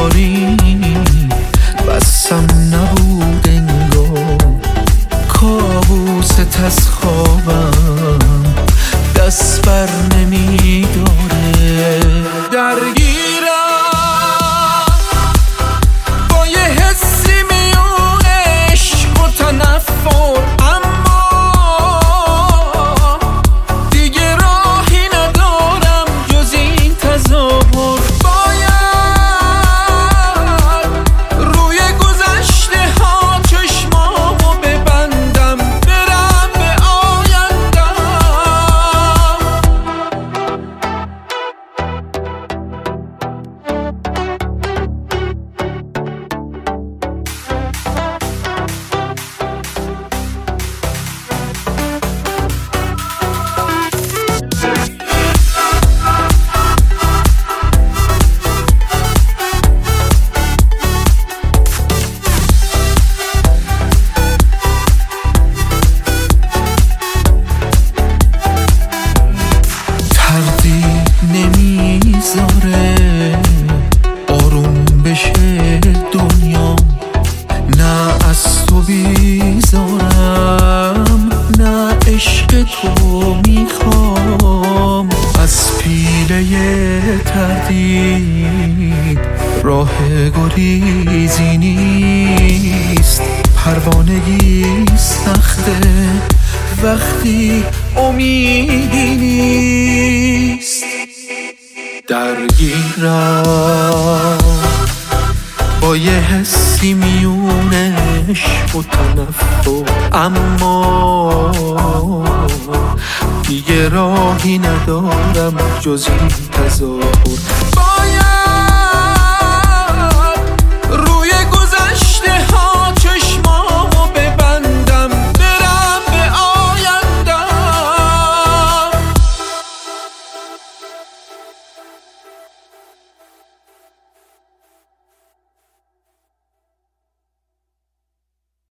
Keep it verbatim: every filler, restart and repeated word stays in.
باری بسم نبود انگار، کابوست از خوابم دست بر نمیداره. درگیرم با یه حسی میون عشق و تنفر، اما دیگه راهی ندارم جز این تظاهر. باید روی گذشته ها چشمامو ببندم، برم به آیندم. تردید نمیذاره آروم بشه دنیا، نه از تو بیزارم نه عشق تو میخوام. از پیله تردید راه گریزی نیست، پروانگی سخته وقتی امیدی نیست. درگیرم با یه حسی میون عشق و تنفر، اما دیگه راهی ندارم جز این تظاهر. باید